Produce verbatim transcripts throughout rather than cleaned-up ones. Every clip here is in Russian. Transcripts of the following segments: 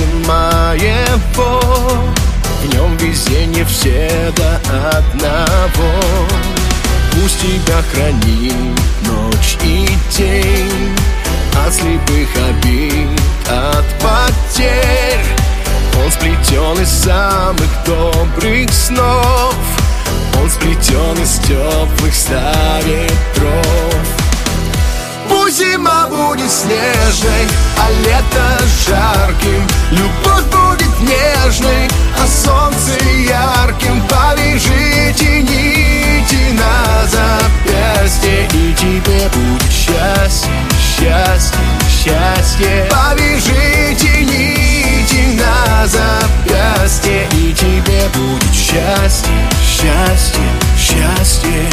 сердце моего, в нем везение все до одного. Пусть тебя хранит ночь и день от слепых обид, от потерь. Он сплетен из самых добрых снов, он сплетен из теплых ста ветров. Пусть зима будет снежной, а лето жарким, любовь будет нежной, а солнце ярким. Повяжите нити на запястье, и тебе будет счастье, счастье, счастье. Повяжите нити на запястье, и тебе будет счастье, счастье, счастье.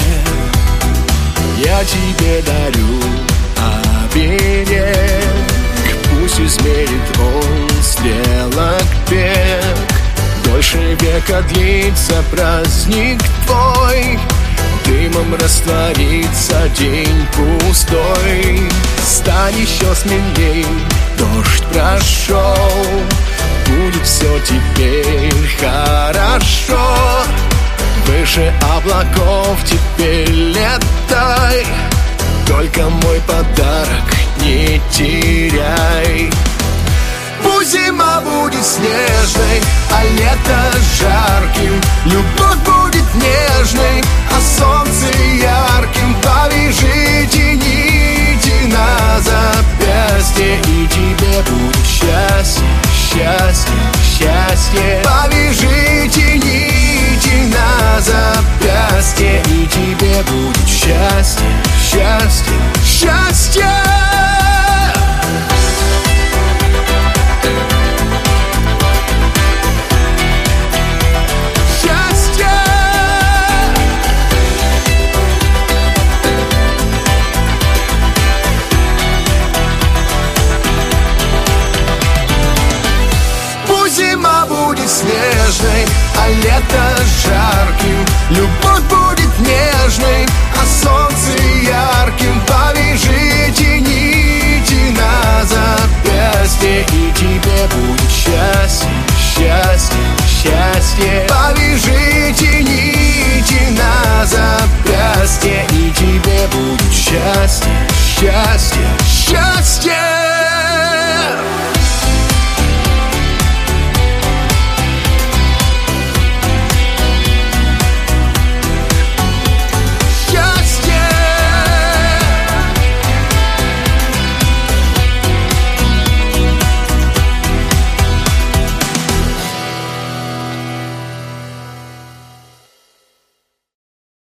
Я тебе дарю оберег, пусть измерит он стрелок бег. Дольше века длится праздник твой, дымом растворится день пустой. Стань еще смелей, дождь прошел, будет все теперь хорошо. Выше облаков теперь летай, только мой подарок не теряй. Пусть зима будет снежной, а лето жарким, любовь будет нежной, а солнце ярким. Повяжите нити на запястье, и тебе будет счастье, счастье, счастье. Повяжите нити на запястье, и тебе будет счастье, счастье, счастье. Зима будет снежной, а лето жарким, любовь будет нежной, а солнце ярким. Повяжите нити на запястье, и тебе будет счастье, счастье, счастье. Повяжите нити на запястье, и тебе будет счастье, счастье, счастье.